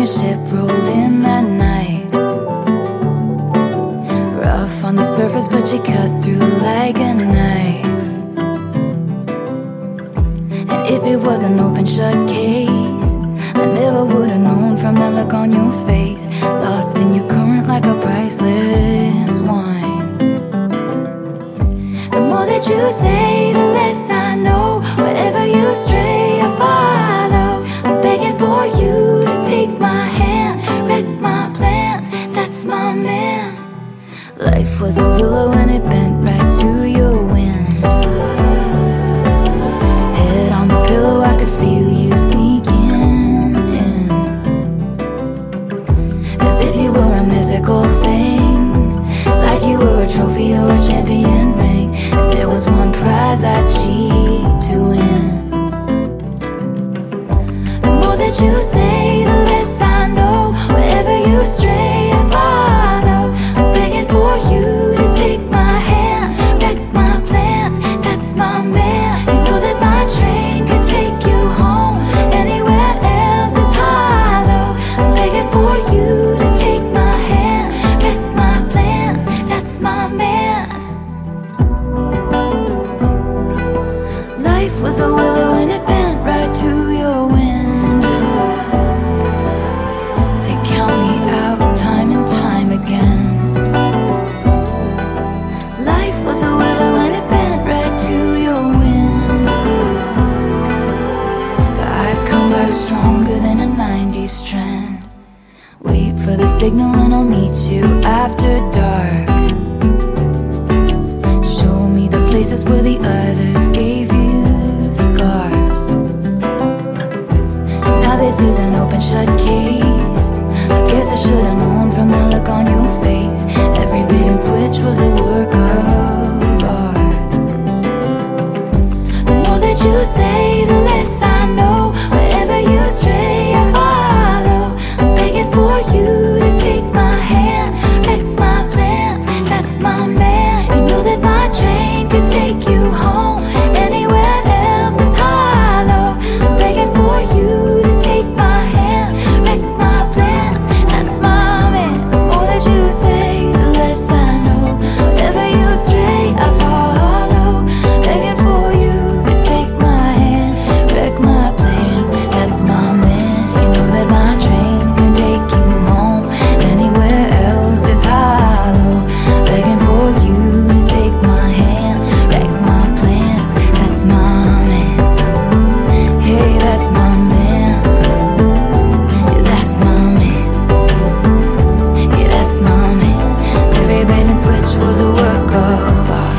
your ship rolled in that night. Rough on the surface, but you cut through like a knife. And if it was an open shut case, I never would've known from the look on your face. Lost in your current like a priceless wine. The more that you say, the less I know. Wherever you stray, I follow. I'm begging for you to take my hand, wreck my plans, that's my man. Life was a willow and it bent right to your wind. Head on the pillow, I could feel you sneaking in, as if you were a mythical thing, like you were a trophy or a champion ring. And there was one prize I'd cheat to win. The more that you say, the less I know. Wherever you stray, I follow. I'm begging for you to take my hand, wreck my plans, that's my man. You know that my train could take you home. Anywhere else is hollow. I'm begging for you to take my hand, wreck my plans, that's my man. Life was a willow and it bent right to your wind. They count me out time and time again. Life was a willow and it bent right to your wind. But I come back stronger than a 90s trend. Wait for the signal and I'll meet you after dark. Show me the places where the others gave you scars. Now this is an open shut case. I guess I should've known from the look on your face. Every bait and switch was a work of art. The more that you say, the less I know. Wherever you stray, I follow. I'm begging for you to take my hand, wreck my plans, that's my man. You know that my train could take you home. Anywhere else is hollow. I'm begging for you to take my hand, wreck my plans, that's my man. The more that you say, the less I know. Wherever you stray, I follow. Begging for you to take my hand, wreck my plans, that's my man. You know that my train can take you home. Anywhere else is hollow. Begging for you to take my hand, wreck my plans, that's my man. Hey, that's my man. Yeah, that's my man. Yeah, that's my man. Every bait and switch was a work of art.